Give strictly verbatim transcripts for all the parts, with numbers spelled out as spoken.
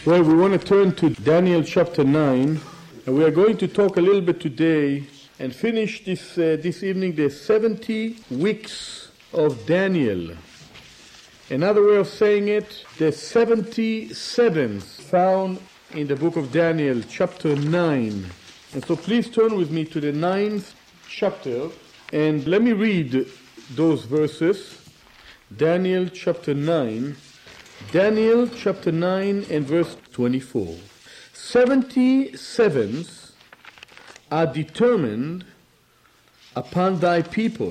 Well, we want to turn to Daniel chapter nine, and we are going to talk a little bit today and finish this uh, this evening the seventy weeks of Daniel. Another way of saying it, the seventy sevens found in the book of Daniel, chapter nine. And so please turn with me to the ninth chapter, and let me read those verses. Daniel chapter nine. Daniel chapter nine and verse twenty-four. Seventy sevens are determined upon thy people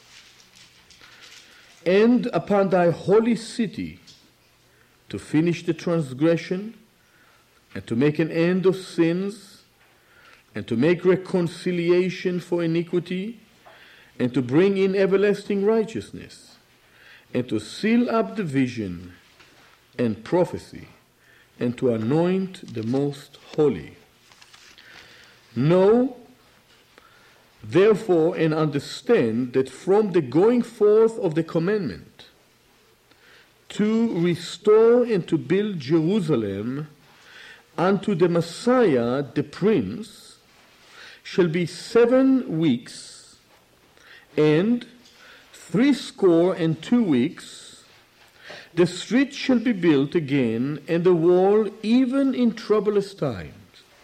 and upon thy holy city to finish the transgression and to make an end of sins and to make reconciliation for iniquity and to bring in everlasting righteousness and to seal up the vision and prophecy, and to anoint the most holy. Know, therefore, and understand that from the going forth of the commandment to restore and to build Jerusalem unto the Messiah, the Prince, shall be seven weeks, and threescore and two weeks. The street shall be built again, and the wall even in troublous times.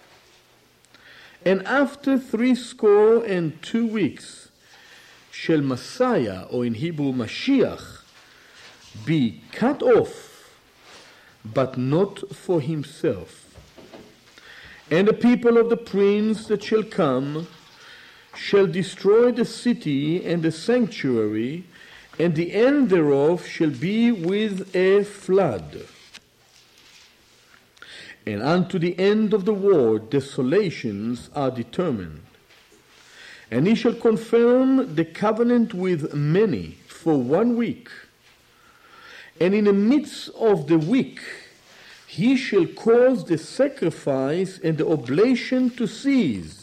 And after threescore and two weeks shall Messiah, or in Hebrew Mashiach, be cut off, but not for himself. And the people of the prince that shall come shall destroy the city and the sanctuary, and the end thereof shall be with a flood. And unto the end of the war desolations are determined. And he shall confirm the covenant with many for one week. And in the midst of the week he shall cause the sacrifice and the oblation to cease.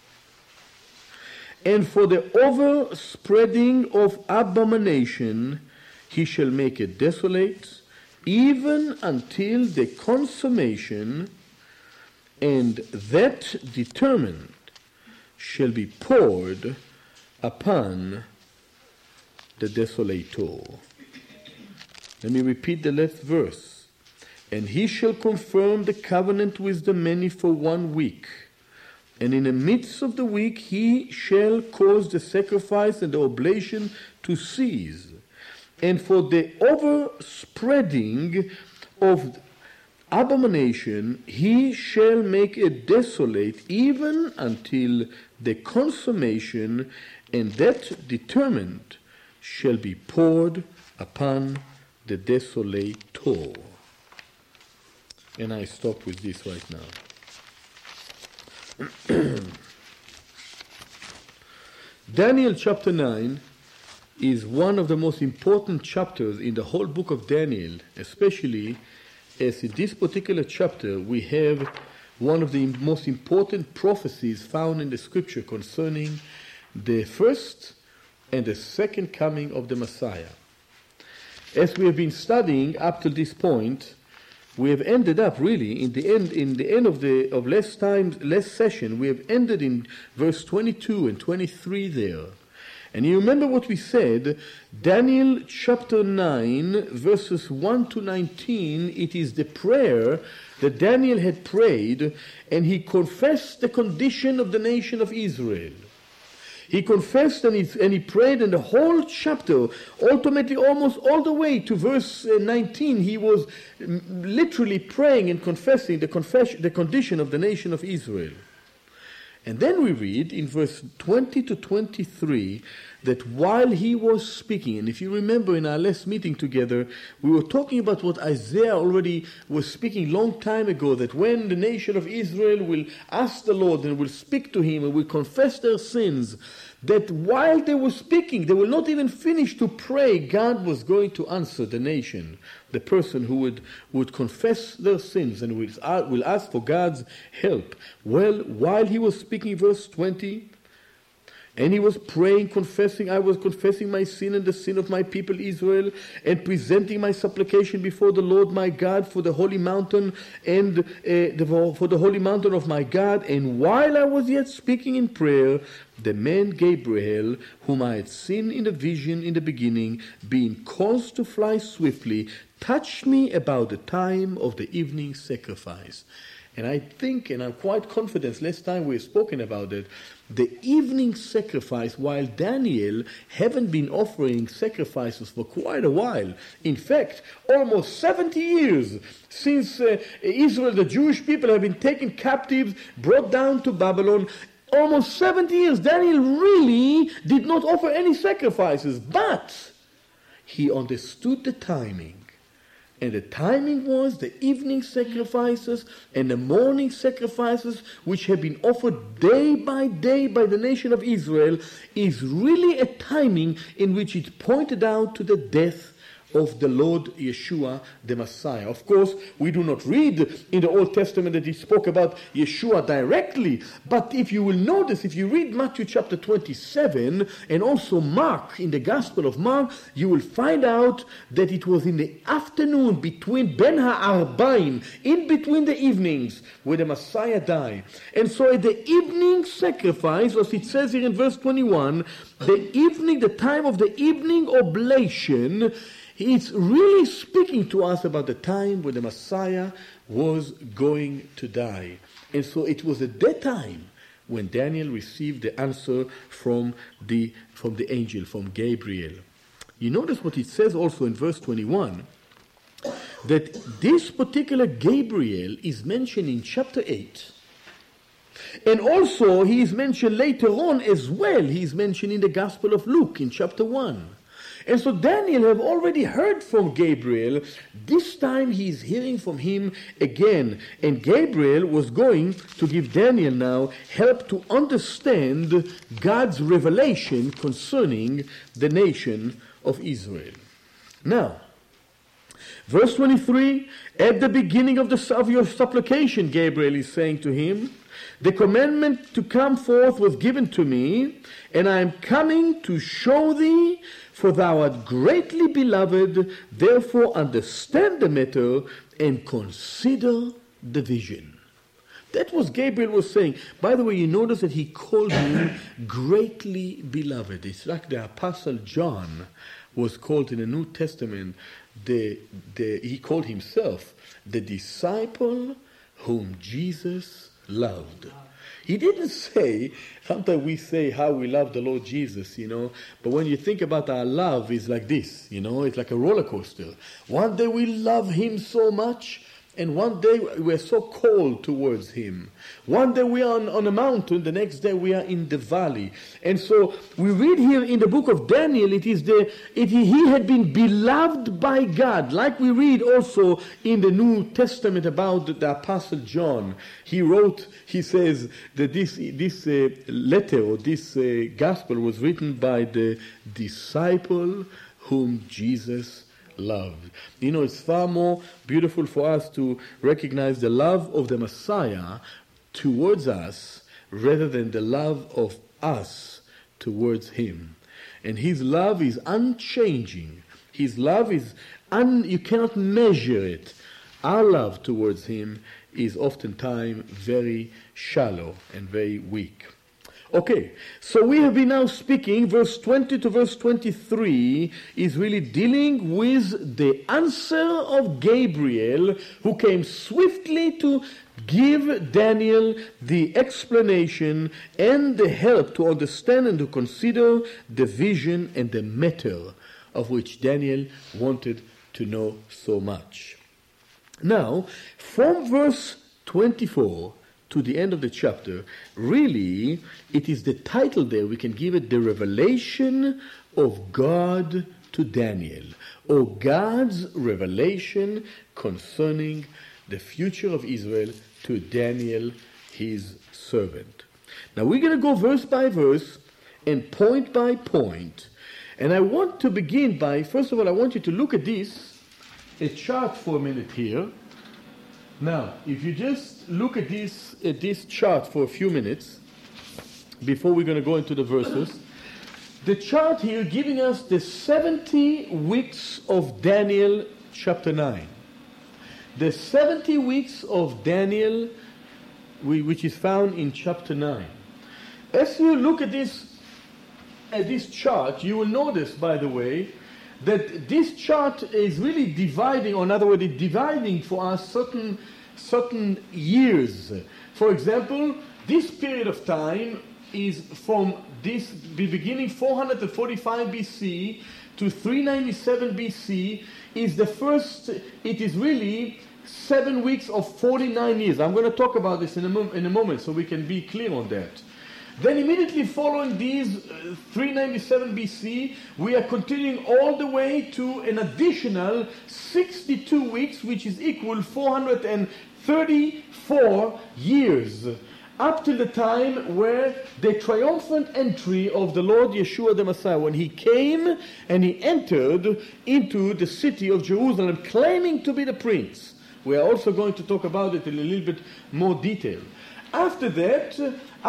And for the overspreading of abomination he shall make it desolate, even until the consummation, and that determined shall be poured upon the desolator. Let me repeat the last verse. And he shall confirm the covenant with the many for one week. And in the midst of the week he shall cause the sacrifice and the oblation to cease. And for the overspreading of abomination he shall make it desolate, even until the consummation, and that determined shall be poured upon the desolator. And I stop with this right now. Daniel chapter nine is one of the most important chapters in the whole book of Daniel, especially as in this particular chapter we have one of the most important prophecies found in the scripture concerning the first and the second coming of the Messiah. As we have been studying up to this point, we have ended up really in the end in the end of the of last time last session we have ended in verse twenty-two and twenty-three there. And you remember what we said, Daniel chapter nine verses one to nineteen, it is the prayer that Daniel had prayed, and he confessed the condition of the nation of Israel. He confessed and he, and he prayed, and the whole chapter, ultimately almost all the way to verse nineteen, he was literally praying and confessing the, confession, the condition of the nation of Israel. And then we read in verse twenty to twenty-three that while he was speaking, and if you remember in our last meeting together, we were talking about what Isaiah already was speaking long time ago, that when the nation of Israel will ask the Lord and will speak to him and will confess their sins, that while they were speaking, they will not even finish to pray, God was going to answer the nation, the person who would, would confess their sins and will, uh, will ask for God's help. Well, while he was speaking, verse twenty, And he was praying, confessing, I was confessing my sin and the sin of my people Israel, and presenting my supplication before the Lord my God for the holy mountain and uh, the, for the holy mountain of my God. And while I was yet speaking in prayer, the man Gabriel, whom I had seen in the vision in the beginning, being caused to fly swiftly, touched me about the time of the evening sacrifice. And I think, and I'm quite confident, last time we've spoken about it, the evening sacrifice, while Daniel haven't been offering sacrifices for quite a while, in fact, almost seventy years since uh, Israel, the Jewish people, have been taken captives, brought down to Babylon, almost seventy years, Daniel really did not offer any sacrifices, but he understood the timing. And the timing was the evening sacrifices and the morning sacrifices, which have been offered day by day by the nation of Israel, is really a timing in which it pointed out to the death of the Lord Yeshua, the Messiah. Of course, we do not read in the Old Testament that he spoke about Yeshua directly, but if you will notice, if you read Matthew chapter twenty-seven and also Mark, in the Gospel of Mark, you will find out that it was in the afternoon between Ben Ha'arbaim, in between the evenings, where the Messiah died. And so at the evening sacrifice, as it says here in verse twenty-one, the evening, the time of the evening oblation, it's really speaking to us about the time when the Messiah was going to die. And so it was at that time when Daniel received the answer from the, from the angel, from Gabriel. You notice what it says also in verse twenty-one, that this particular Gabriel is mentioned in chapter eight. And also he is mentioned later on as well. He is mentioned in the Gospel of Luke in chapter one. And so Daniel have already heard from Gabriel. This time he is hearing from him again. And Gabriel was going to give Daniel now help to understand God's revelation concerning the nation of Israel. Now, verse twenty-three, at the beginning of, the, of your supplication, Gabriel is saying to him, the commandment to come forth was given to me, and I am coming to show thee, for thou art greatly beloved, therefore understand the matter and consider the vision. That was Gabriel was saying. By the way, you notice that he called him greatly beloved. It's like the Apostle John was called in the New Testament, the, the, he called himself the disciple whom Jesus loved. He didn't say, sometimes we say how we love the Lord Jesus, you know, but when you think about our love, it's like this, you know, it's like a roller coaster. One day we love him so much, and one day we're so cold towards him. One day we are on, on a mountain, the next day we are in the valley. And so we read here in the book of Daniel, it is the it, he had been beloved by God. Like we read also in the New Testament about the, the Apostle John. He wrote, he says that this, this uh, letter or this uh, gospel was written by the disciple whom Jesus loved. You know, it's far more beautiful for us to recognize the love of the Messiah towards us rather than the love of us towards him. And his love is unchanging. His love is, un, you cannot measure it. Our love towards him is oftentimes very shallow and very weak. Okay, so we have been now speaking, verse twenty to verse twenty-three is really dealing with the answer of Gabriel, who came swiftly to give Daniel the explanation and the help to understand and to consider the vision and the matter of which Daniel wanted to know so much. Now, from verse twenty-four to the end of the chapter, really, it is the title there, we can give it the revelation of God to Daniel, or God's revelation concerning the future of Israel to Daniel, his servant. Now we're going to go verse by verse and point by point. And I want to begin by, first of all, I want you to look at this, a chart for a minute here. Now, if you just look at this, at this chart for a few minutes, before we're going to go into the verses. The chart here giving us the seventy weeks of Daniel chapter nine. The seventy weeks of Daniel, which is found in chapter nine. As you look at this, at this chart, you will notice, by the way, that this chart is really dividing, or in other words, it's dividing for us certain, certain years. For example, this period of time is from this the beginning four hundred forty-five B C to three ninety-seven B C is the first. It is really seven weeks of forty-nine years. I'm going to talk about this in a, mo- in a moment so we can be clear on that. Then immediately following these uh, three ninety-seven B C, we are continuing all the way to an additional sixty-two weeks, which is equal four hundred thirty-four years, up to the time where the triumphant entry of the Lord Yeshua the Messiah, when he came and he entered into the city of Jerusalem, claiming to be the prince. We are also going to talk about it in a little bit more detail. After that,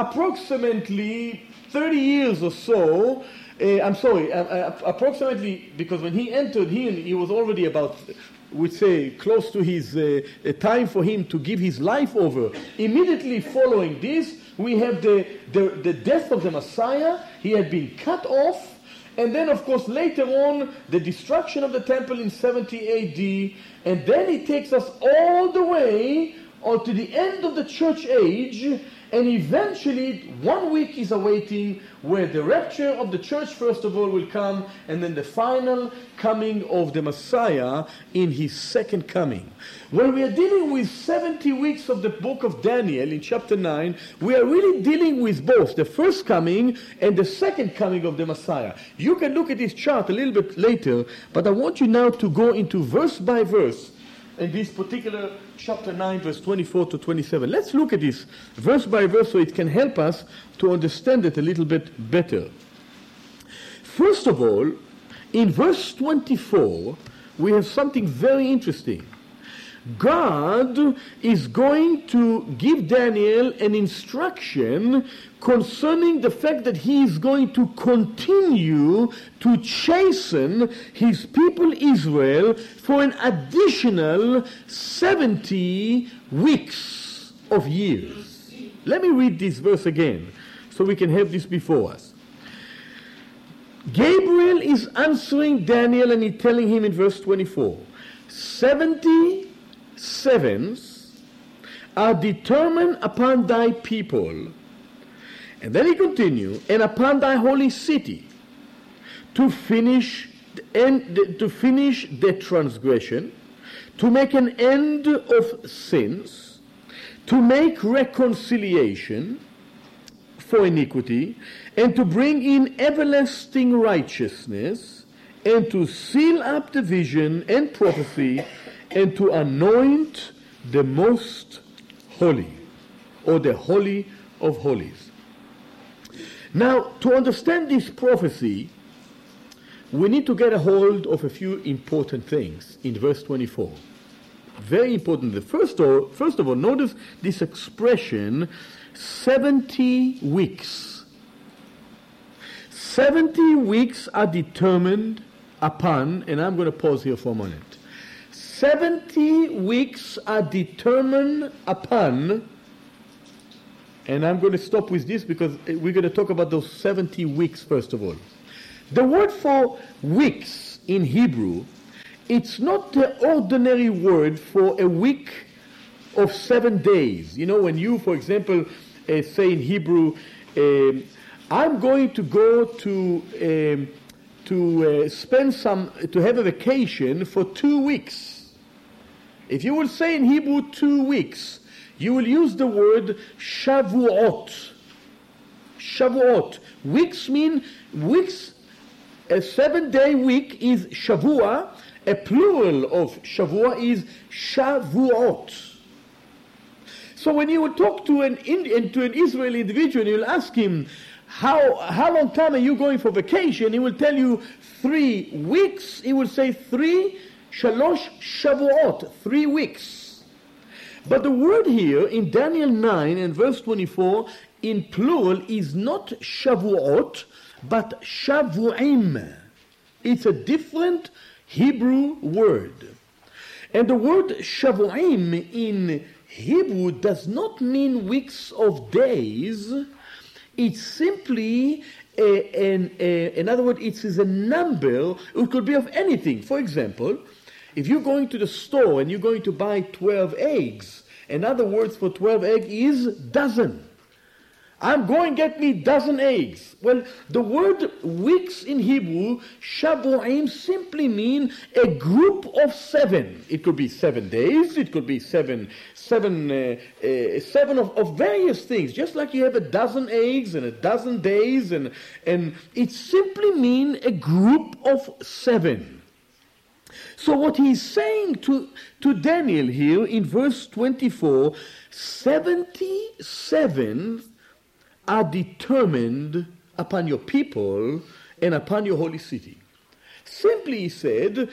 approximately thirty years or so, uh, I'm sorry, uh, uh, approximately, because when he entered here, he was already about, we'd say, close to his uh, time for him to give his life over. Immediately following this, we have the, the, the death of the Messiah. He had been cut off. And then, of course, later on, the destruction of the temple in seventy A D. And then it takes us all the way on to the end of the church age. And eventually, one week is awaiting where the rapture of the church, first of all, will come, and then the final coming of the Messiah in his second coming. When we are dealing with seventy weeks of the book of Daniel in chapter nine, we are really dealing with both the first coming and the second coming of the Messiah. You can look at this chart a little bit later, but I want you now to go into verse by verse in this particular chapter nine, verse twenty-four to twenty-seven. Let's look at this verse by verse so it can help us to understand it a little bit better. First of all, in verse twenty-four, we have something very interesting. God is going to give Daniel an instruction concerning the fact that he is going to continue to chasten his people Israel for an additional seventy weeks of years. Let me read this verse again so we can have this before us. Gabriel is answering Daniel and he's telling him in verse twenty-four, seventy sevens are determined upon thy people. And then he continues, and upon thy holy city, to finish and to finish the transgression, to make an end of sins, to make reconciliation for iniquity, and to bring in everlasting righteousness, and to seal up the vision and prophecy, and to anoint the most holy, or the holy of holies. Now, to understand this prophecy, we need to get a hold of a few important things in verse twenty-four. Very important. The first, of, first of all, notice this expression, seventy weeks. seventy weeks are determined upon, and I'm going to pause here for a moment. seventy weeks are determined upon, and I'm going to stop with this because we're going to talk about those seventy weeks first of all. The word for weeks in Hebrew, it's not the ordinary word for a week of seven days. You know, when you, for example, uh, say in Hebrew, um, I'm going to go to um, to uh, spend some, to have a vacation for two weeks. If you will say in Hebrew two weeks, you will use the word Shavuot. Shavuot. Weeks mean, weeks, a seven-day week is Shavua. A plural of Shavua is Shavuot. So when you will talk to an Indian, to an Israeli individual, you'll ask him, how, how long time are you going for vacation? He will tell you three weeks. He will say three Shalosh Shavuot, three weeks. But the word here in Daniel nine and verse twenty-four in plural is not Shavuot, but Shavuim. It's a different Hebrew word. And the word Shavuim in Hebrew does not mean weeks of days. It's simply, a, an, a, in other words, it is a number. It could be of anything. For example, if you're going to the store and you're going to buy twelve eggs, another word for twelve egg is dozen. I'm going to get me dozen eggs. Well, the word weeks in Hebrew, Shavuim, simply mean a group of seven. It could be seven days. It could be seven, seven, uh, uh, seven of, of various things. Just like you have a dozen eggs and a dozen days, and and it simply mean a group of seven. So what he's saying to, to Daniel here in verse twenty-four, seventy-seven are determined upon your people and upon your holy city. Simply said,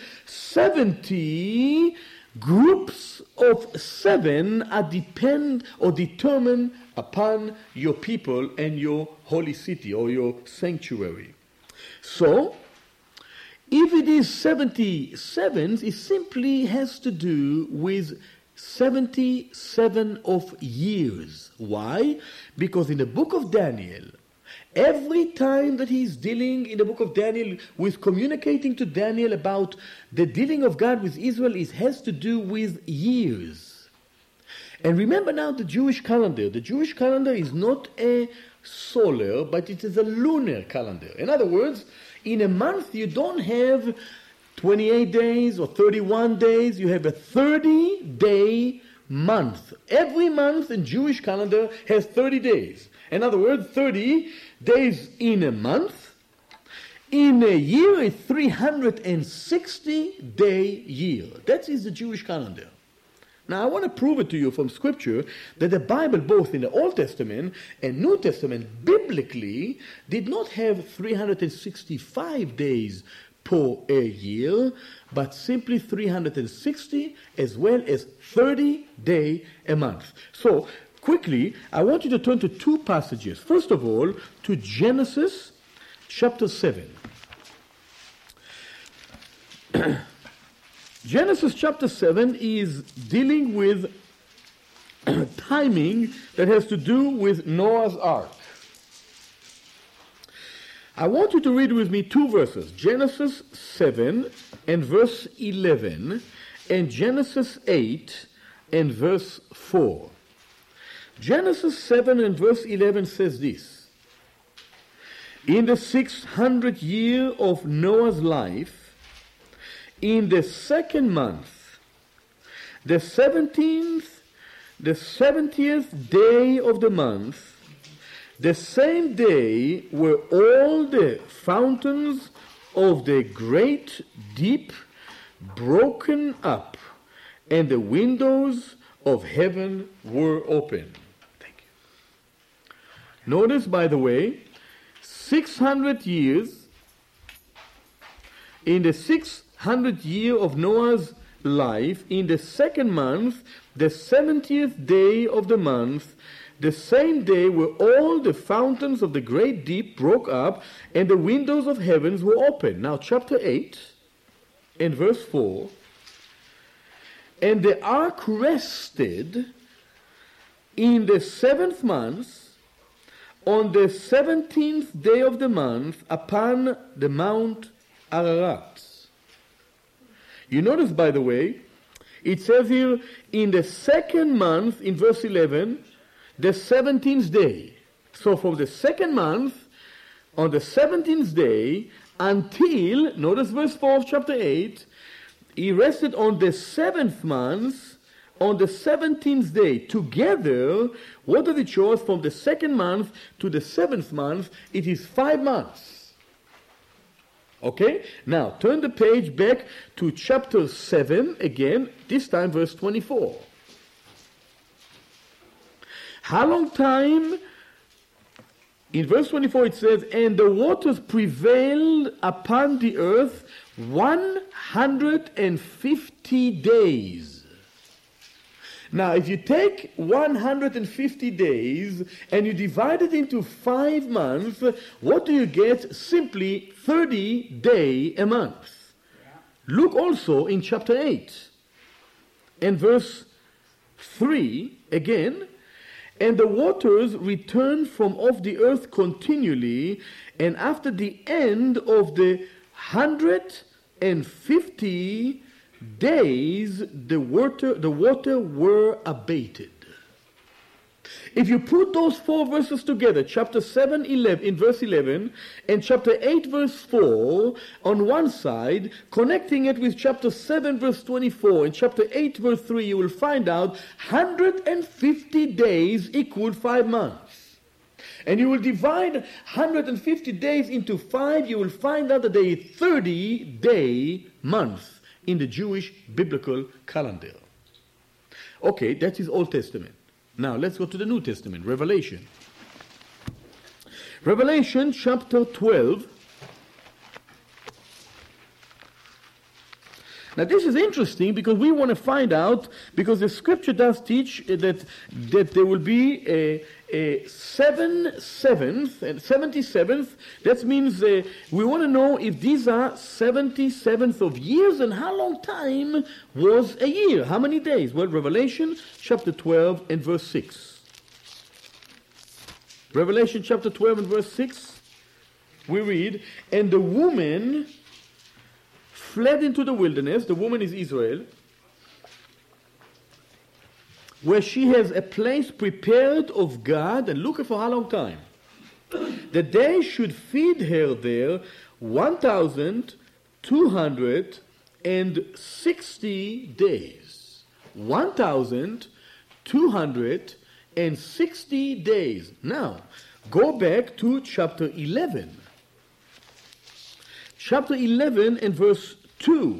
seventy groups of seven are depend or determined upon your people and your holy city or your sanctuary. So, if it is seventy-seven, it simply has to do with seventy-seven of years. Why? Because in the book of Daniel, every time that he's dealing in the book of Daniel with communicating to Daniel about the dealing of God with Israel, it has to do with years. And remember now the Jewish calendar. The Jewish calendar is not a solar, but it is a lunar calendar. In other words, in a month you don't have twenty-eight days or thirty-one days, you have a thirty-day month. Every month in Jewish calendar has thirty days. In other words, thirty days in a month. In a year, a three hundred sixty day year. That is the Jewish calendar. Now, I want to prove it to you from Scripture that the Bible, both in the Old Testament and New Testament, biblically, did not have three hundred sixty-five days per a year, but simply three hundred sixty as well as thirty day a month. So, quickly, I want you to turn to two passages. First of all, to Genesis chapter seven. Genesis chapter seven is dealing with timing that has to do with Noah's Ark. I want you to read with me two verses, Genesis seven and verse eleven, and Genesis eight and verse four. Genesis seven and verse eleven says this: In the six hundredth year of Noah's life, in the second month, the seventeenth, the seventieth day of the month, the same day were all the fountains of the great deep broken up, and the windows of heaven were open. Thank you. Notice, by the way, six hundred years, in the six hundredth year of Noah's life, in the second month, the seventieth day of the month, the same day were all the fountains of the great deep broke up, and the windows of heavens were open. Now, chapter eight, and verse four, and the ark rested in the seventh month, on the seventeenth day of the month, upon the Mount Ararat. You notice, by the way, it says here, in the second month, in verse eleven, the seventeenth day. So from the second month, on the seventeenth day, until, notice verse four of chapter eight, he rested on the seventh month, on the seventeenth day. Together, what are the chores from the second month to the seventh month? It is five months. Okay? Now, turn the page back to chapter seven again, this time verse twenty-four. How long time? In verse twenty-four it says, and the waters prevailed upon the earth one hundred fifty days. Now, if you take one hundred fifty days and you divide it into five months, what do you get? Simply thirty day a month. Look also in chapter eight and verse three again. And the waters return from off the earth continually, and after the end of the hundred and fifty days, the water, the water were abated. If you put those four verses together, chapter seven, eleven, in verse eleven, and chapter eight, verse four, on one side, connecting it with chapter seven, verse twenty-four, and chapter eight, verse three, you will find out one hundred fifty days equal five months. And you will divide one hundred fifty days into five, you will find out that there is thirty day month in the Jewish biblical calendar. Okay, that is Old Testament. Now let's go to the New Testament, Revelation. Revelation chapter twelve. Now this is interesting because we want to find out, because the scripture does teach that, that there will be a, a seven seventh and seventy-seventh. That means uh, we want to know if these are seventy-seventh of years and how long time was a year. How many days? Well, Revelation chapter twelve and verse six. Revelation chapter twelve and verse six, we read, and the woman fled into the wilderness. The woman is Israel, where she has a place prepared of God, and look for how long time? That they should feed her there one thousand two hundred sixty days. one thousand two hundred sixty days. Now, go back to chapter eleven. Chapter eleven and verse two.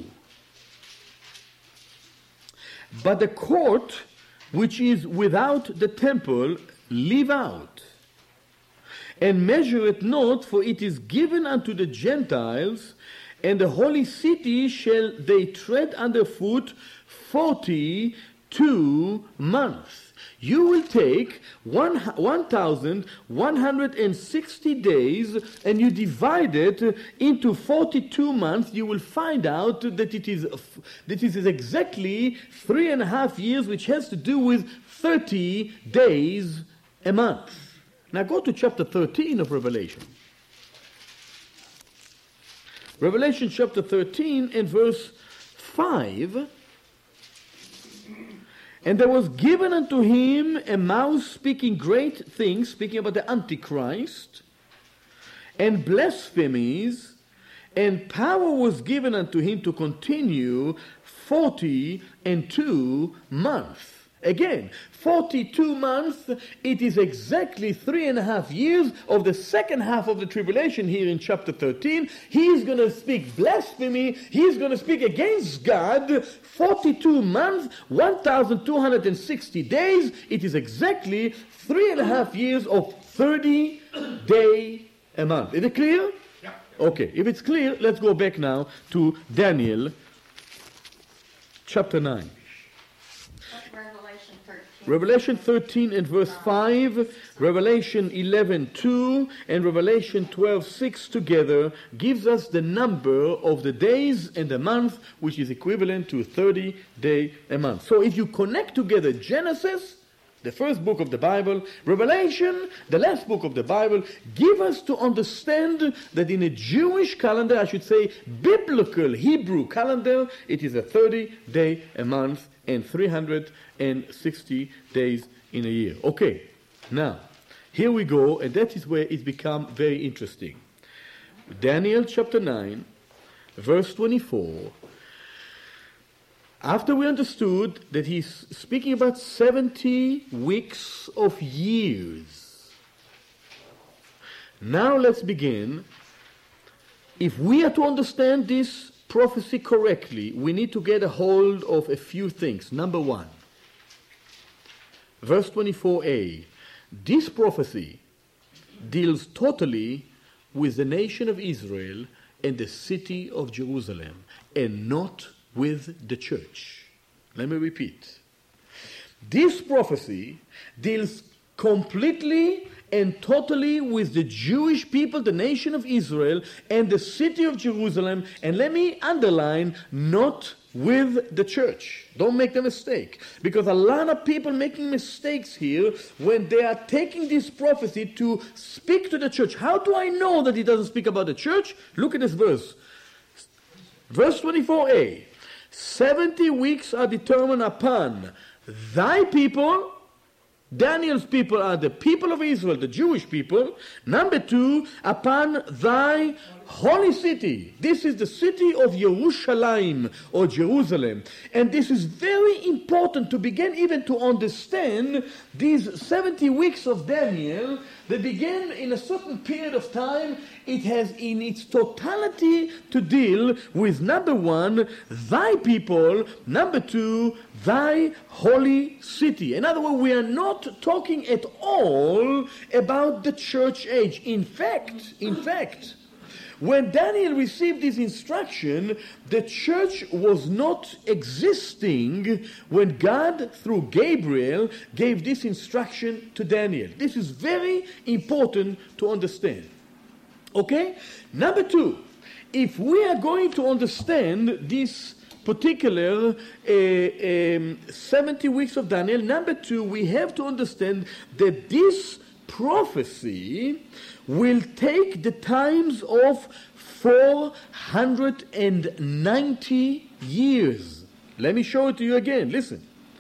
But the court which is without the temple leave out, and measure it not, for it is given unto the Gentiles, and the holy city shall they tread underfoot forty-two months. You will take one thousand one hundred sixty days and you divide it into forty-two months. You will find out that it is, that it is exactly three and a half years, which has to do with thirty days a month. Now go to chapter thirteen of Revelation. Revelation chapter thirteen and verse five. And there was given unto him a mouth speaking great things, speaking about the Antichrist, and blasphemies, and power was given unto him to continue forty and two months. Again, forty-two months, it is exactly three and a half years of the second half of the tribulation here in chapter thirteen. He's going to speak blasphemy. He's going to speak against God. forty-two months, one thousand two hundred sixty days. It is exactly three and a half years of thirty day a month. Is it clear? Yeah. Okay, if it's clear, let's go back now to Daniel chapter nine. Revelation thirteen and verse five, Revelation eleven two, and Revelation twelve six together gives us the number of the days and the month, which is equivalent to thirty day a month. So if you connect together Genesis, the first book of the Bible, Revelation, the last book of the Bible, give us to understand that in a Jewish calendar, I should say biblical Hebrew calendar, it is a thirty day a month and three hundred sixty days in a year. Okay, now, here we go, and that is where it becomes very interesting. Daniel chapter nine, verse twenty-four. After we understood that he's speaking about seventy weeks of years, now let's begin. If we are to understand this prophecy correctly, we need to get a hold of a few things. Number one, verse twenty-four a. This prophecy deals totally with the nation of Israel and the city of Jerusalem, and not with the church. Let me repeat. This prophecy deals completely and totally with the Jewish people, the nation of Israel, and the city of Jerusalem, and let me underline, not with the church. Don't make the mistake. Because a lot of people making mistakes here when they are taking this prophecy to speak to the church. How do I know that it doesn't speak about the church? Look at this verse. Verse twenty-four a. seventy weeks are determined upon thy people. Daniel's people are the people of Israel, the Jewish people. Number two, upon thy holy city. This is the city of Yerushalayim or Jerusalem. And this is very important to begin even to understand these seventy weeks of Daniel. They begin in a certain period of time. It has in its totality to deal with, number one, thy people, number two, thy holy city. In other words, we are not talking at all about the church age. In fact, in fact, when Daniel received this instruction, the church was not existing when God, through Gabriel, gave this instruction to Daniel. This is very important to understand. Okay? Number two, if we are going to understand this particular uh, um, seventy weeks of Daniel, number two, we have to understand that this prophecy will take the times of four hundred ninety years. Let me show it to you again. Listen.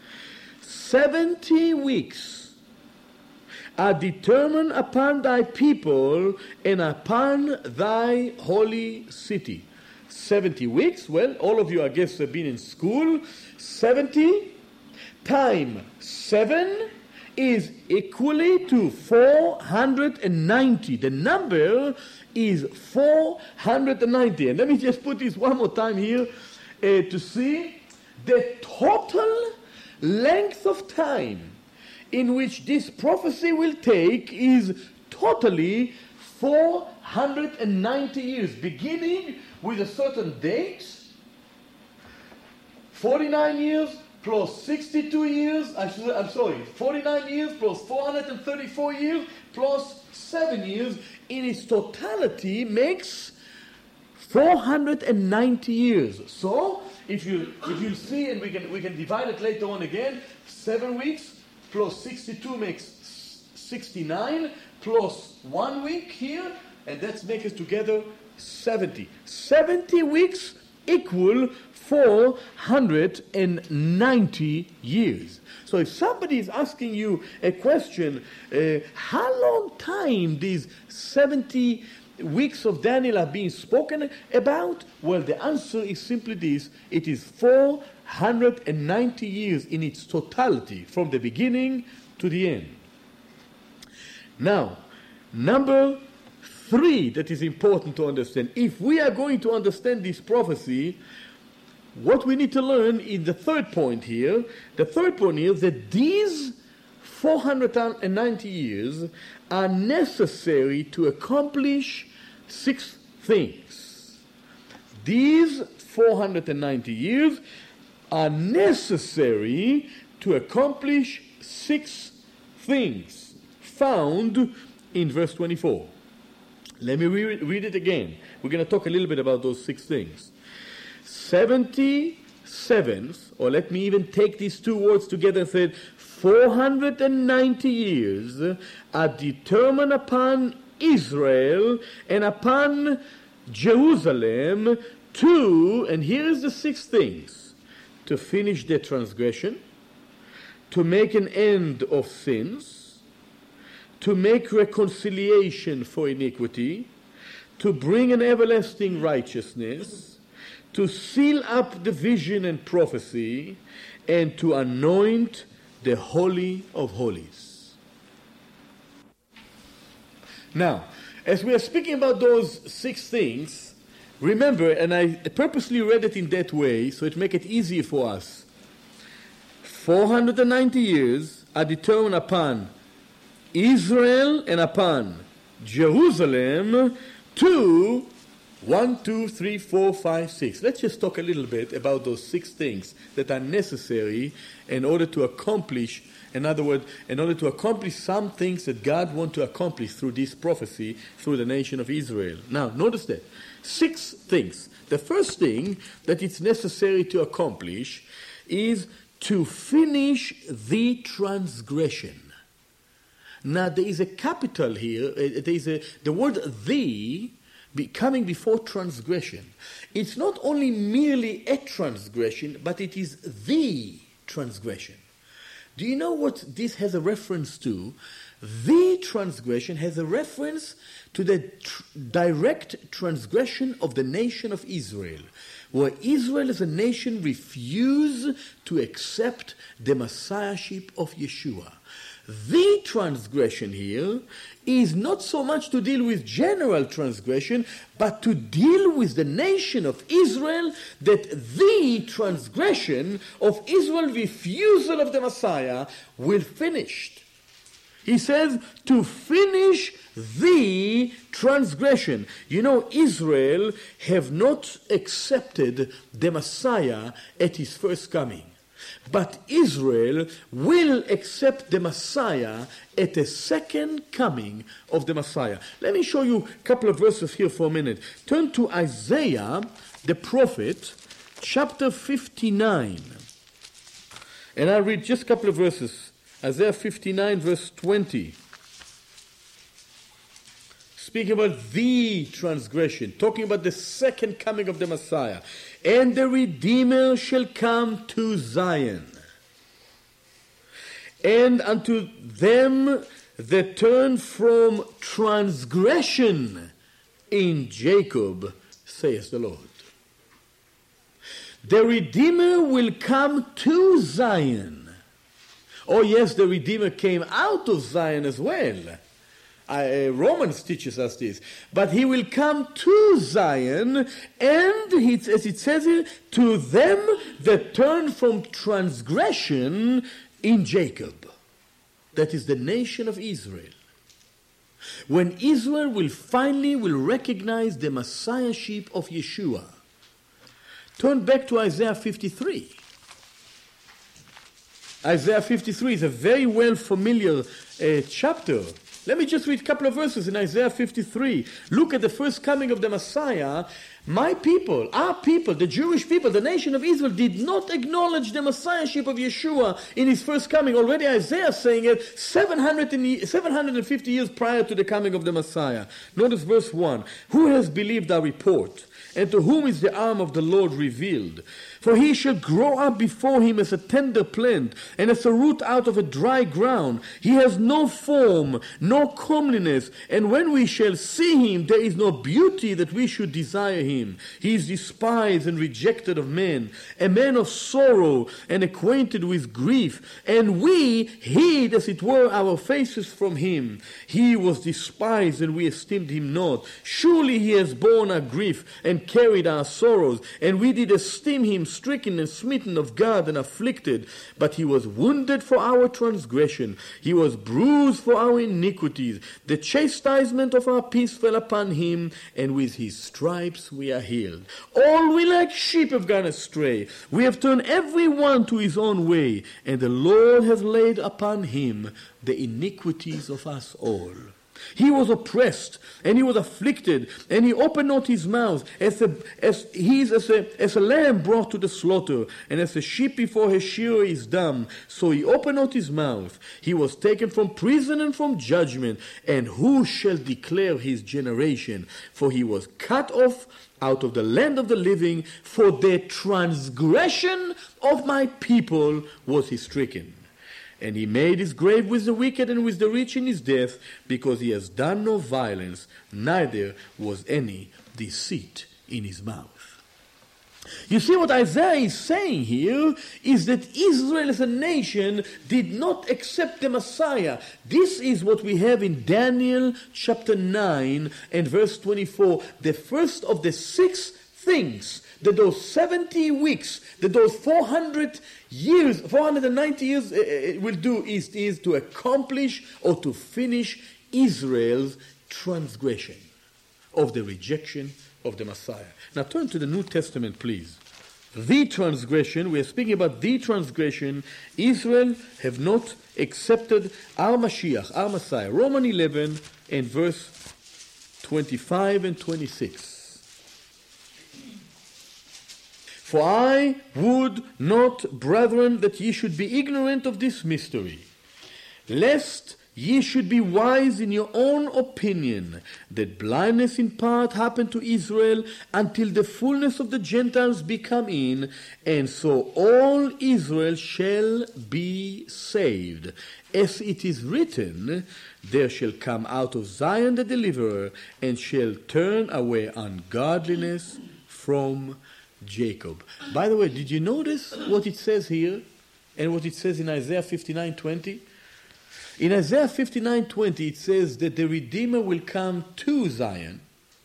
seventy weeks are determined upon thy people and upon thy holy city. seventy weeks, well, all of you, I guess, have been in school. seventy times seven is equally to four hundred ninety. The number is four hundred ninety. And let me just put this one more time here uh, to see the total length of time in which this prophecy will take is totally four hundred ninety years, beginning with a certain date, forty-nine years, plus sixty-two years, I should, I'm sorry, forty-nine years plus four hundred thirty-four years plus seven years in its totality makes four hundred ninety years. So if you if you see, and we can we can divide it later on again, seven weeks plus sixty-two makes sixty-nine plus one week here, and that's make us together seventy. seventy weeks equal four hundred ninety years. So if somebody is asking you a question, uh, how long time these seventy weeks of Daniel are being spoken about? Well, the answer is simply this. It is four hundred ninety years in its totality, from the beginning to the end. Now, number three that is important to understand. If we are going to understand this prophecy, what we need to learn in the third point here, the third point is that these four hundred ninety years are necessary to accomplish six things. These four hundred ninety years are necessary to accomplish six things found in verse twenty-four. Let me re- read it again. We're going to talk a little bit about those six things. seventy sevens, or let me even take these two words together and say four hundred ninety years are determined upon Israel and upon Jerusalem to, and here is the six things: to finish their transgression, to make an end of sins, to make reconciliation for iniquity, to bring an everlasting righteousness, to seal up the vision and prophecy, and to anoint the Holy of Holies. Now, as we are speaking about those six things, remember, and I purposely read it in that way so it make it easier for us, four hundred ninety years are determined upon Israel and upon Jerusalem to One, two, three, four, five, six. Let's just talk a little bit about those six things that are necessary in order to accomplish, in other words, in order to accomplish some things that God wants to accomplish through this prophecy, through the nation of Israel. Now, notice that. Six things. The first thing that it's necessary to accomplish is to finish the transgression. Now, there is a capital here. There is a, the word "the" be coming before transgression. It's not only merely a transgression, but it is the transgression. Do you know what this has a reference to? The transgression has a reference to the tr- direct transgression of the nation of Israel, where Israel as a nation refused to accept the messiahship of Yeshua. The transgression here is not so much to deal with general transgression, but to deal with the nation of Israel, that the transgression of Israel's refusal of the Messiah will finish. He says to finish the transgression. You know, Israel have not accepted the Messiah at his first coming. But Israel will accept the Messiah at the second coming of the Messiah. Let me show you a couple of verses here for a minute. Turn to Isaiah, the prophet, chapter fifty-nine. And I'll read just a couple of verses. Isaiah fifty-nine, verse twenty. Speaking about the transgression, talking about the second coming of the Messiah. And the Redeemer shall come to Zion, and unto them that turn from transgression in Jacob, saith the Lord. The Redeemer will come to Zion. Oh yes, the Redeemer came out of Zion as well. Uh, Romans teaches us this. But he will come to Zion, and, he, as it says here, to them that turn from transgression in Jacob. That is the nation of Israel. When Israel will finally will recognize the messiahship of Yeshua. Turn back to Isaiah fifty-three. Isaiah fifty-three is a very well familiar uh, chapter. Let me just read a couple of verses in Isaiah fifty-three. Look at the first coming of the Messiah. My people, our people, the Jewish people, the nation of Israel did not acknowledge the messiahship of Yeshua in his first coming. Already Isaiah is saying it seven hundred, seven hundred fifty years prior to the coming of the Messiah. Notice verse one. Who has believed our report? And to whom is the arm of the Lord revealed? For he shall grow up before him as a tender plant, and as a root out of a dry ground. He has no form, no comeliness, and when we shall see him, there is no beauty that we should desire him. He is despised and rejected of men, a man of sorrow and acquainted with grief, and we hid, as it were, our faces from him. He was despised, and we esteemed him not. Surely he has borne our grief, and carried our sorrows, and we did esteem him stricken and smitten of God and afflicted. But he was wounded for our transgression, he was bruised for our iniquities. The chastisement of our peace fell upon him, and with his stripes we are healed. All we like sheep have gone astray, we have turned every one to his own way, and the Lord has laid upon him the iniquities of us all. He was oppressed, and he was afflicted, and he opened not his mouth, as a, as he is as a, as a lamb brought to the slaughter, and as a sheep before his shearer is dumb, so he opened not his mouth. He was taken from prison and from judgment, and who shall declare his generation? For he was cut off out of the land of the living, for the transgression of my people was he stricken. And he made his grave with the wicked and with the rich in his death, because he has done no violence, neither was any deceit in his mouth. You see, what Isaiah is saying here is that Israel as a nation did not accept the Messiah. This is what we have in Daniel chapter nine and verse twenty-four, the first of the six things that those seventy weeks, that those four hundred years, four hundred ninety years uh, will do is, is to accomplish or to finish Israel's transgression of the rejection of the Messiah. Now turn to the New Testament, please. The transgression, we are speaking about the transgression. Israel have not accepted our Mashiach, our Messiah. Romans eleven and verse twenty-five and twenty-six. For I would not, brethren, that ye should be ignorant of this mystery, lest ye should be wise in your own opinion, that blindness in part happened to Israel until the fullness of the Gentiles be come in, and so all Israel shall be saved. As it is written, there shall come out of Zion the deliverer, and shall turn away ungodliness from Jacob. By the way, did you notice what it says here and what it says in Isaiah fifty-nine twenty? In Isaiah fifty-nine twenty, it says that the Redeemer will come to Zion.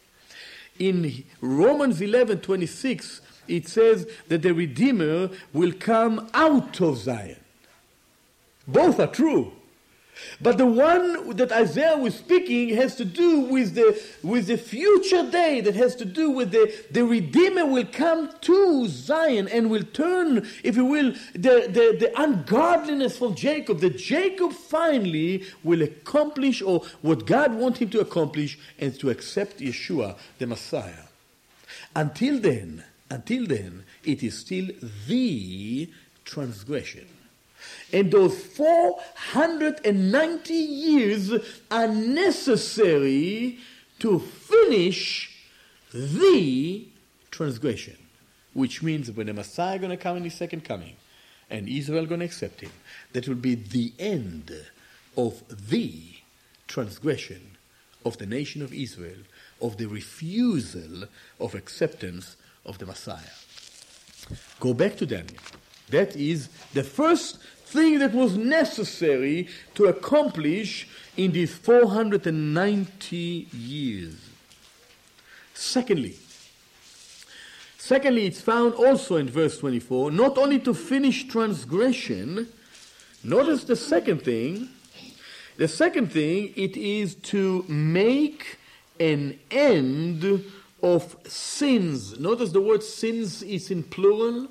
In Romans eleven twenty-six, it says that the Redeemer will come out of Zion. Both are true. But the one that Isaiah was speaking has to do with the with the future day, that has to do with the, the Redeemer will come to Zion and will turn, if you will, the, the, the ungodliness from Jacob. That Jacob finally will accomplish, or what God wants him to accomplish, and to accept Yeshua, the Messiah. Until then, until then, it is still the transgression. And those four hundred ninety years are necessary to finish the transgression. Which means when the Messiah is going to come in his second coming, and Israel is going to accept him, that will be the end of the transgression of the nation of Israel, of the refusal of acceptance of the Messiah. Go back to Daniel. That is the first thing that was necessary to accomplish in these four hundred ninety years. Secondly, secondly, it's found also in verse twenty-four, not only to finish transgression, notice the second thing, the second thing, it is to make an end of sins. Notice the word sins is in plural.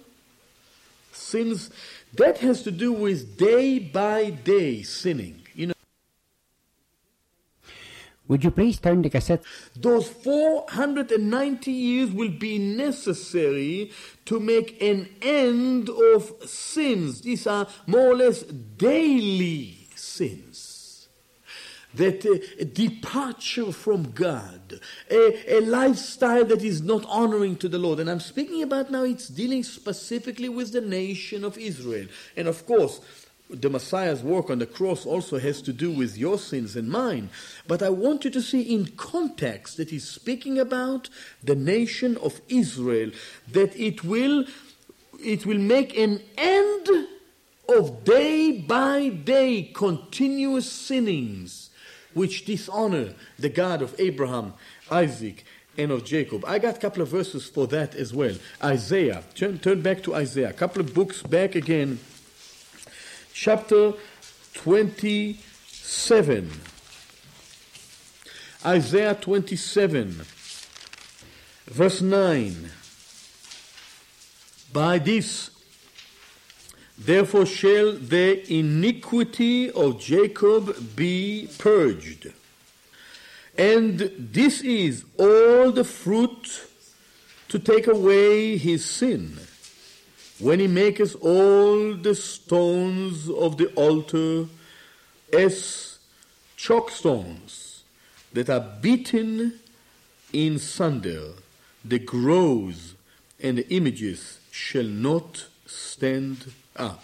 Sins, that has to do with day by day sinning. You know. Would you please turn the cassette? Those four hundred ninety years will be necessary to make an end of sins. These are more or less daily sins. That uh, a departure from God, a, a lifestyle that is not honoring to the Lord. And I'm speaking about now, it's dealing specifically with the nation of Israel. And of course, the Messiah's work on the cross also has to do with your sins and mine. But I want you to see in context that he's speaking about the nation of Israel, that it will, it will make an end of day by day continuous sinnings, which dishonor the God of Abraham, Isaac, and of Jacob. I got a couple of verses for that as well. Isaiah, turn, turn back to Isaiah, a couple of books back again. Chapter twenty-seven. Isaiah twenty-seven, verse nine. By this, therefore shall the iniquity of Jacob be purged. And this is all the fruit to take away his sin, when he maketh all the stones of the altar as chalk stones that are beaten in sunder, the groves and the images shall not stand up.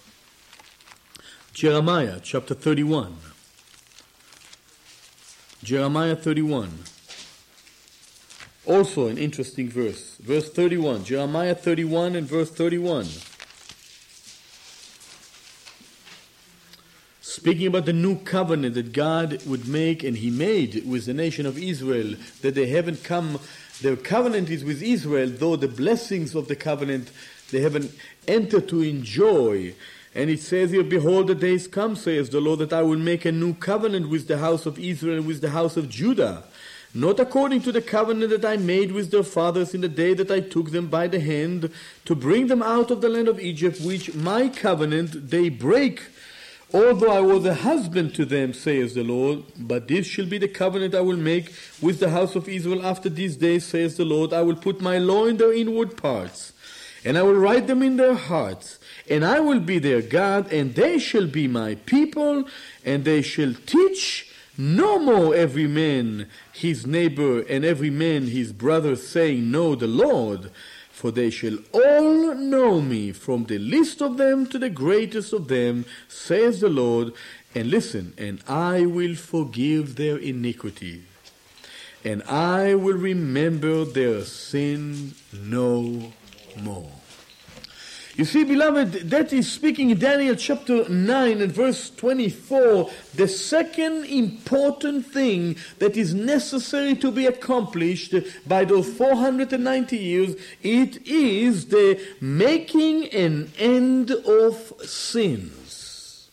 Jeremiah chapter thirty-one. Jeremiah thirty-one. Also an interesting verse. Verse thirty-one. Jeremiah thirty-one and verse thirty-one. Speaking about the new covenant that God would make, and he made with the nation of Israel, that they haven't come, the covenant is with Israel, though the blessings of the covenant they haven't entered to enjoy. And it says here, behold, the days come, says the Lord, that I will make a new covenant with the house of Israel and with the house of Judah. not according to the covenant that I made with their fathers in the day that I took them by the hand to bring them out of the land of Egypt, which my covenant they break, although I was a husband to them, says the Lord. But this shall be the covenant I will make with the house of Israel after these days, says the Lord. I will put my law in their inward parts, and I will write them in their hearts, and I will be their God, and they shall be my people, and they shall teach no more every man his neighbor and every man his brother, saying, Know the Lord, for they shall all know me, from the least of them to the greatest of them, says the Lord. And listen, and I will forgive their iniquity, and I will remember their sin no more. You see, beloved, that is speaking in Daniel chapter nine and verse twenty-four, the second important thing that is necessary to be accomplished by those four hundred ninety years. It is the making an end of sins.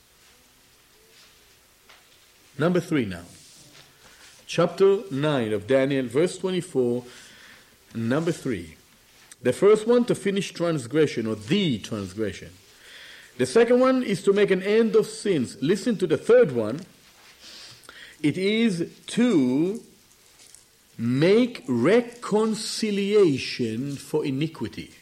Number three now. Chapter nine of Daniel, verse twenty-four, number three. The first one, to finish transgression, or the transgression. The second one is to make an end of sins. Listen to the third one. It is to make reconciliation for iniquity.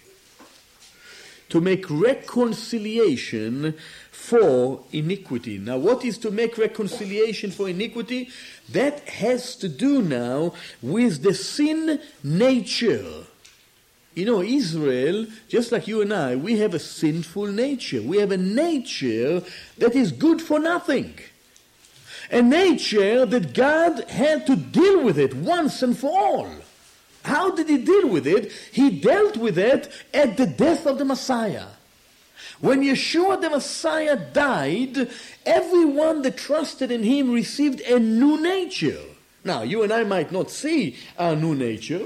To make reconciliation for iniquity. Now, what is to make reconciliation for iniquity? That has to do now with the sin nature. You know, Israel, just like you and I, we have a sinful nature. We have a nature that is good for nothing. A nature that God had to deal with it once and for all. How did he deal with it? He dealt with it at the death of the Messiah. When Yeshua the Messiah died, everyone that trusted in him received a new nature. Now, you and I might not see our new nature,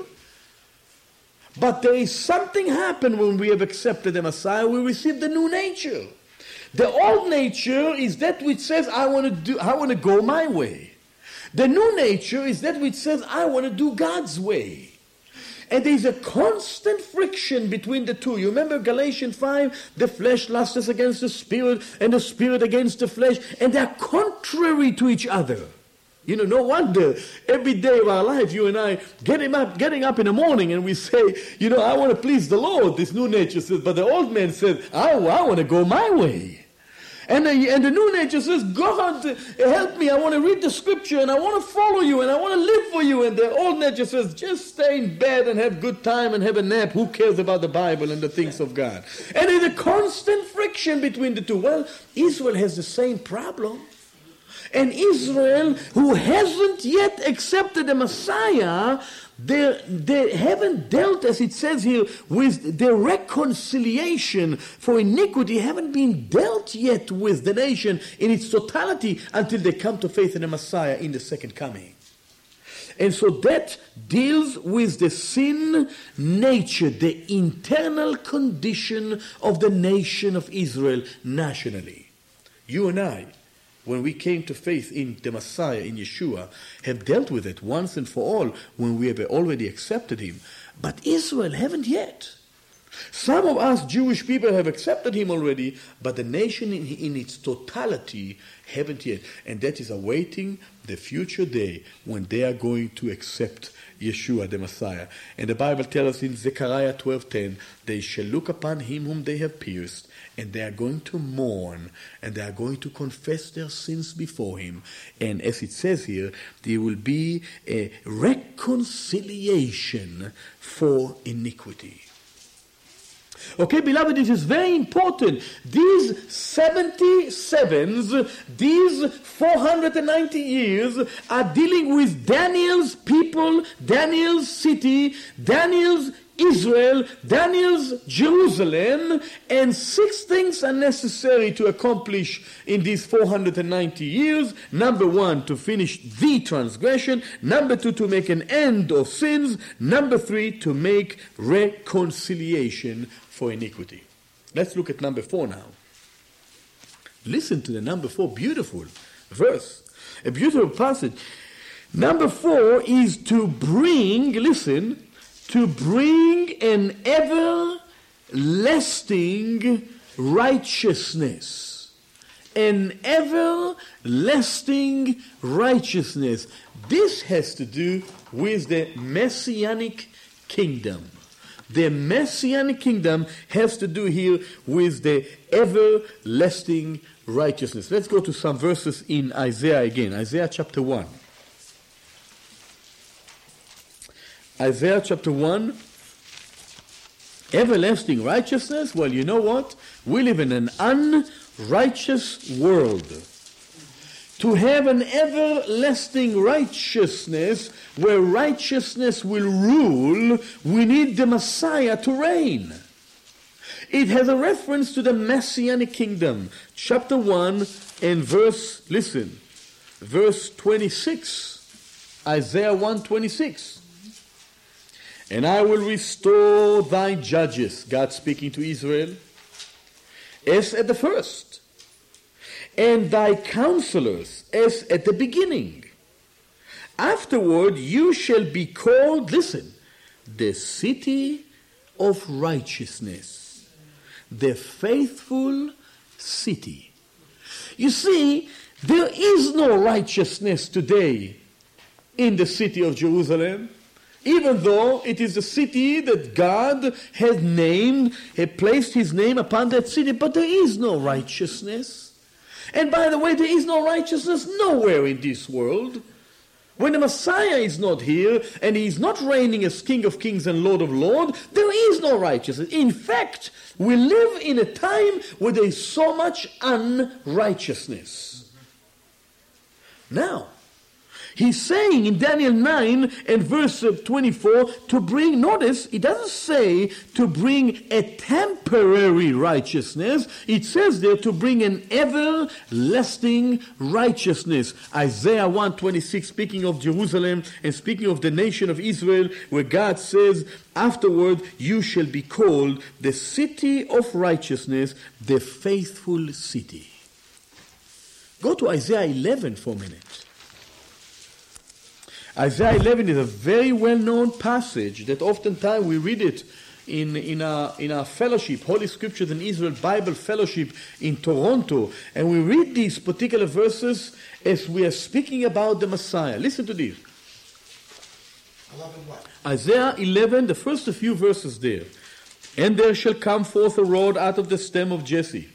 but there is something happened when we have accepted the Messiah. We receive the new nature. The old nature is that which says, I want to do, I want to go my way. The new nature is that which says, I want to do God's way. And there is a constant friction between the two. You remember Galatians five? The flesh lusts against the spirit, and the spirit against the flesh, and they are contrary to each other. You know, no wonder every day of our life, you and I, getting up, getting up in the morning and we say, you know, I want to please the Lord, this new nature says, but the old man says, oh, I want to go my way. And the, and the new nature says, God, help me, I want to read the scripture and I want to follow you and I want to live for you. And the old nature says, just stay in bed and have good time and have a nap. Who cares about the Bible and the things of God? And there's a constant friction between the two. Well, Israel has the same problem. And Israel, who hasn't yet accepted the Messiah, they, they haven't dealt, as it says here, with the reconciliation for iniquity, haven't been dealt yet with the nation in its totality until they come to faith in the Messiah in the second coming. And so that deals with the sin nature, the internal condition of the nation of Israel nationally. You and I, when we came to faith in the Messiah, in Yeshua, have dealt with it once and for all when we have already accepted him. But Israel haven't yet. Some of us Jewish people have accepted him already, but the nation in, in its totality haven't yet. And that is awaiting the future day when they are going to accept Yeshua the Messiah. And the Bible tells us in Zechariah twelve ten, they shall look upon him whom they have pierced, and they are going to mourn, and they are going to confess their sins before him. And as it says here, there will be a reconciliation for iniquity. Okay, beloved, it is very important. These seventy-sevens, these four hundred ninety years are dealing with Daniel's people, Daniel's city, Daniel's Israel, Daniel's Jerusalem, and six things are necessary to accomplish in these four hundred ninety years. Number one, to finish the transgression. Number two, to make an end of sins. Number three, to make reconciliation for iniquity. Let's look at number four now. Listen to the number four beautiful verse, a beautiful passage. Number four is to bring, listen, to bring an everlasting righteousness. An everlasting righteousness. This has to do with the Messianic kingdom. The Messianic kingdom has to do here with the everlasting righteousness. Let's go to some verses in Isaiah again. Isaiah chapter one. Isaiah chapter one. Everlasting righteousness. Well, you know what? We live in an unrighteous world. To have an everlasting righteousness where righteousness will rule, we need the Messiah to reign. It has a reference to the Messianic kingdom. Chapter one and verse, listen, verse twenty-six. Isaiah one twenty-six. And I will restore thy judges, God speaking to Israel, as at the first, and thy counselors as at the beginning. Afterward you shall be called, listen, the city of righteousness, the faithful city. You see, there is no righteousness today in the city of Jerusalem, even though it is the city that God has named, had placed his name upon that city, but there is no righteousness. And by the way, there is no righteousness nowhere in this world. When the Messiah is not here, and he is not reigning as King of Kings and Lord of Lords, there is no righteousness. In fact, we live in a time where there is so much unrighteousness. Now, he's saying in Daniel nine and verse twenty-four to bring, notice, it doesn't say to bring a temporary righteousness. It says there to bring an everlasting righteousness. Isaiah one twenty-six, speaking of Jerusalem and speaking of the nation of Israel, where God says, afterward you shall be called the city of righteousness, the faithful city. Go to Isaiah eleven for a minute. Isaiah eleven is a very well-known passage that oftentimes we read it in, in, our, in our fellowship, Holy Scriptures and Israel Bible Fellowship in Toronto. And we read these particular verses as we are speaking about the Messiah. Listen to this. Isaiah eleven, the first few verses there. And there shall come forth a rod out of the stem of Jesse,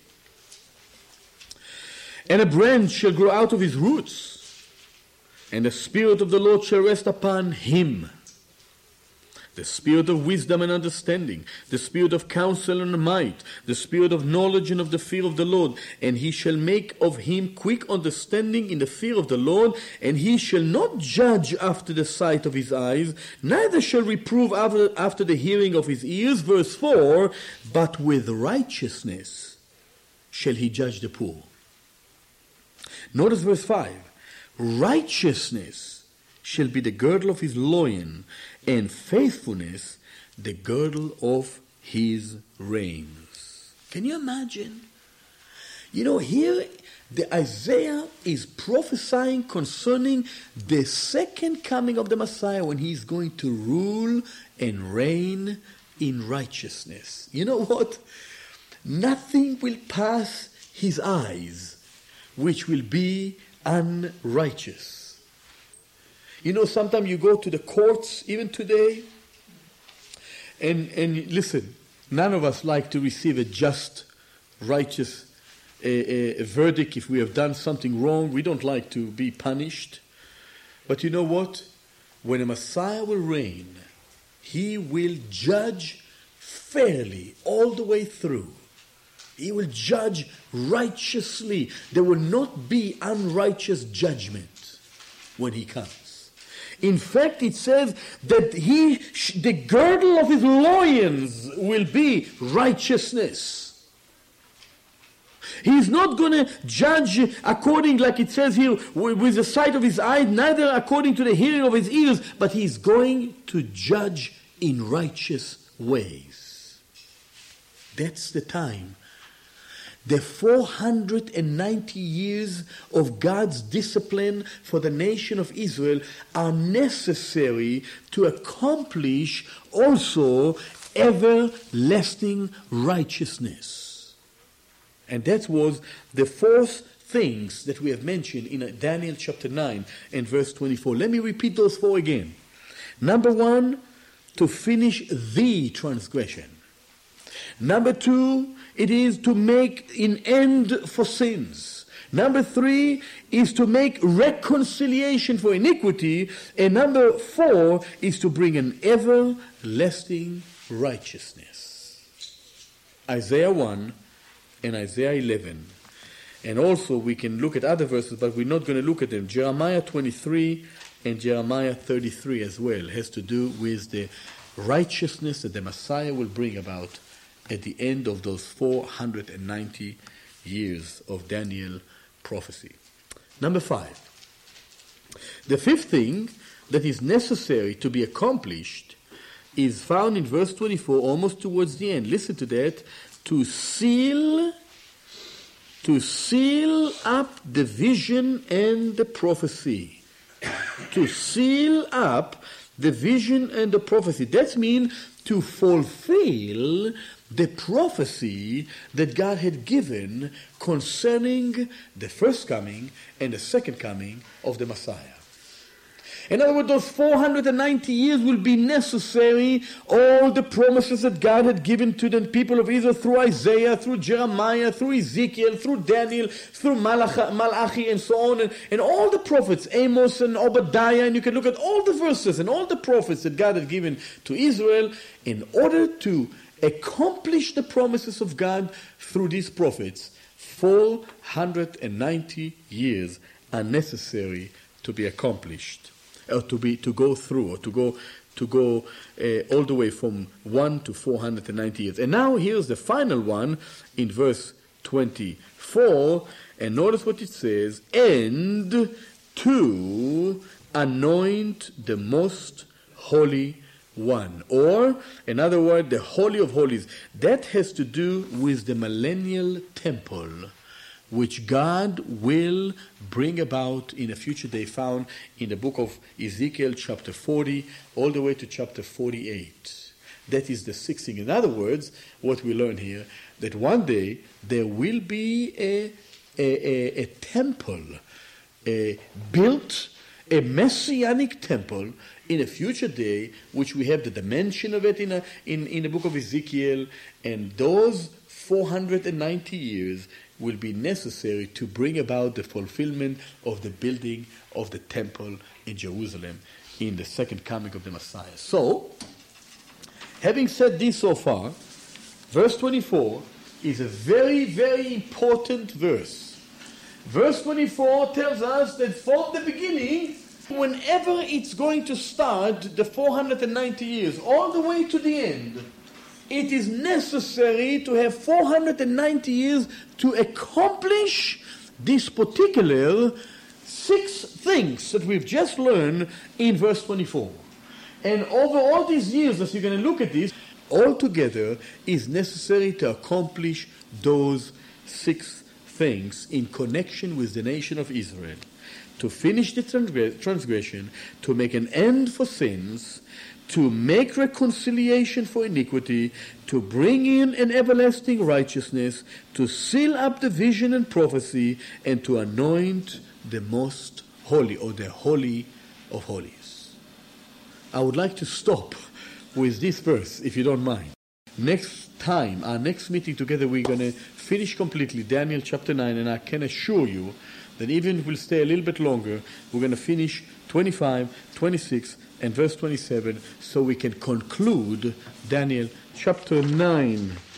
and a branch shall grow out of his roots. And the Spirit of the Lord shall rest upon him, the Spirit of wisdom and understanding, the Spirit of counsel and might, the Spirit of knowledge and of the fear of the Lord. And he shall make of him quick understanding in the fear of the Lord, and he shall not judge after the sight of his eyes, neither shall reprove after, after the hearing of his ears. Verse four, but with righteousness shall he judge the poor. Notice verse five. Righteousness shall be the girdle of his loin, and faithfulness the girdle of his reins. Can you imagine? You know, here the Isaiah is prophesying concerning the second coming of the Messiah, when he's going to rule and reign in righteousness. You know what? Nothing will pass his eyes which will be unrighteous. You know, sometimes you go to the courts, even today, and and listen, none of us like to receive a just, righteous a, a, a verdict if we have done something wrong. We don't like to be punished. But you know what? When a Messiah will reign, he will judge fairly all the way through. He will judge righteously. There will not be unrighteous judgment when he comes. In fact, it says that he, the girdle of his loins will be righteousness. He's not going to judge according, like it says here, with the sight of his eye, neither according to the hearing of his ears, but he's going to judge in righteous ways. That's the time. The four hundred ninety years of God's discipline for the nation of Israel are necessary to accomplish also everlasting righteousness. And that was the fourth things that we have mentioned in Daniel chapter nine and verse twenty-four. Let me repeat those four again. Number one, to finish the transgression. Number two, it is to make an end for sins. Number three is to make reconciliation for iniquity. And number four is to bring an everlasting righteousness. Isaiah one and Isaiah eleven. And also we can look at other verses, but we're not going to look at them. Jeremiah twenty-three and Jeremiah thirty-three as well has to do with the righteousness that the Messiah will bring about at the end of those four hundred ninety years of Daniel prophecy. Number five. The fifth thing that is necessary to be accomplished is found in verse twenty-four, almost towards the end. Listen to that. To seal, to seal up the vision and the prophecy. To seal up the vision and the prophecy. That means to fulfill the prophecy that God had given concerning the first coming and the second coming of the Messiah. In other words, those four hundred ninety years will be necessary. All the promises that God had given to the people of Israel through Isaiah, through Jeremiah, through Ezekiel, through Daniel, through Malachi, Malachi and so on, and, and all the prophets, Amos and Obadiah, and you can look at all the verses and all the prophets that God had given to Israel in order to accomplish the promises of God through these prophets. four hundred ninety years are necessary to be accomplished. Or to be to go through, or to go to go uh, all the way from one to four hundred ninety years. And now here's the final one in verse twenty-four. And notice what it says: and to anoint the most holy one. Or, in other words, the Holy of Holies. That has to do with the millennial temple, which God will bring about in a future day, found in the book of Ezekiel chapter forty all the way to chapter forty-eight. That is the sixth thing. In other words, what we learn here, that one day there will be a, a, a, a temple a built, a messianic temple in a future day, which we have the dimension of it in, a, in, in the book of Ezekiel, and those four hundred ninety years will be necessary to bring about the fulfillment of the building of the temple in Jerusalem in the second coming of the Messiah. So, having said this so far, verse twenty-four is a very, very important verse. Verse twenty-four tells us that from the beginning, whenever it's going to start, the four hundred ninety years, all the way to the end, it is necessary to have four hundred ninety years to accomplish this particular six things that we've just learned in verse twenty-four. And over all these years, as you're going to look at this, altogether is necessary to accomplish those six things in connection with the nation of Israel. To finish the transgression, to make an end for sins, to make reconciliation for iniquity, to bring in an everlasting righteousness, to seal up the vision and prophecy, and to anoint the most holy, or the Holy of Holies. I would like to stop with this verse, if you don't mind. Next time, our next meeting together, we're going to finish completely Daniel chapter nine, and I can assure you that even if we'll stay a little bit longer, we're going to finish twenty-five, twenty-six, and verse twenty-seven, so we can conclude Daniel chapter nine.